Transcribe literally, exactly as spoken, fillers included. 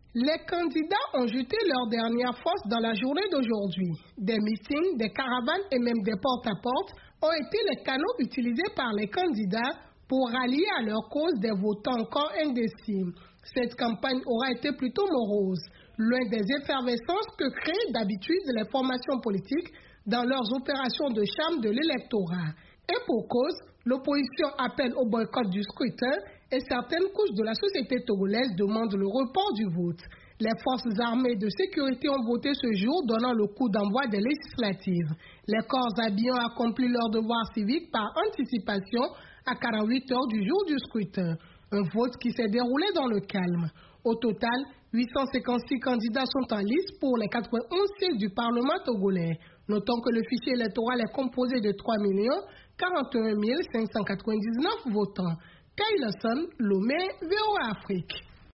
Les candidats ont jeté leur dernière force dans la journée d'aujourd'hui. Des meetings, des caravanes et même des porte-à-porte ont été les canaux utilisés par les candidats pour rallier à leur cause des votants encore indécis. Cette campagne aura été plutôt morose, loin des effervescences que créent d'habitude les formations politiques dans leurs opérations de charme de l'électorat. Et pour cause, l'opposition appelle au boycott du scrutin et certaines couches de la société togolaise demandent le report du vote. Les forces armées de sécurité ont voté ce jour, donnant le coup d'envoi des législatives. Les corps habillés ont accompli leur devoir civique par anticipation à quarante-huit heures du jour du scrutin. Un vote qui s'est déroulé dans le calme. Au total, huit cent cinquante-six candidats sont en lice pour les quatre-vingt-onze sièges du Parlement togolais. Notons que le fichier électoral est composé de trois millions quarante et un mille cinq cent quatre-vingt-dix-neuf votants. Kyle Son, Lomé, V O A Afrique.